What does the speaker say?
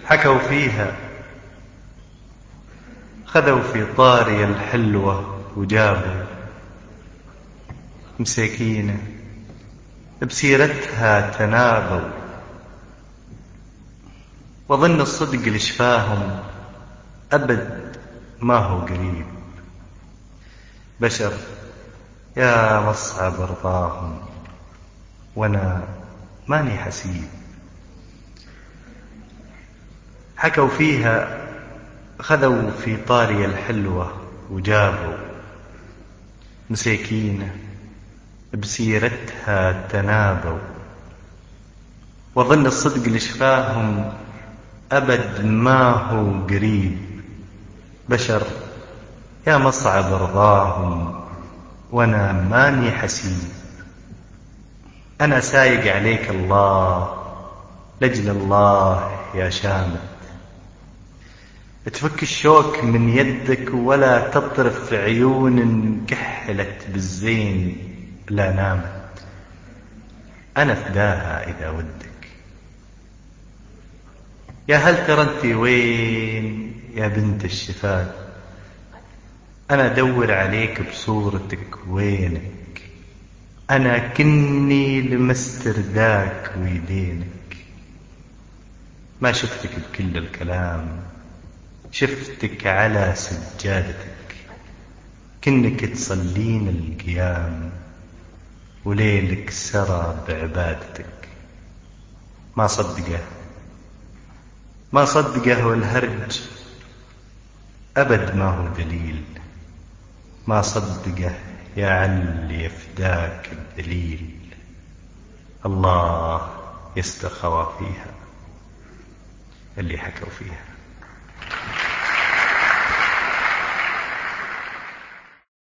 حكوا فيها خذوا في طاري الحلوة وجابوا مساكينة بسيرتها تنابوا، وظن الصدق لشفاهم أبد ما هو قريب. بشر يا مصعب رضاهم وانا ماني حسيب. حكوا فيها خذوا في طاري الحلوة وجابوا مساكينة بسيرتها تنابوا، وظن الصدق لشفاهم أبد ما هو قريب. بشر يا مصعب رضاهم وانا ماني حسيب. أنا سايق عليك الله لجل الله يا شامت، تفك الشوك من يدك ولا تطرف عيون كحلت بالزين لا نامت. أنا فداها إذا ودك. يا هل ترى انت وين يا بنت الشفات؟ أنا أدور عليك بصورتك وينك. أنا كني لمست رداك ويدينك. ما شفتك بكل الكلام، شفتك على سجادتك، كنك تصلين القيام وليلك سرى بعبادتك. ما صدقه والهرج أبد ما هو دليل. ما صدقه يا عل يفداك الدليل. الله يستر خوافيها اللي حكوا فيها.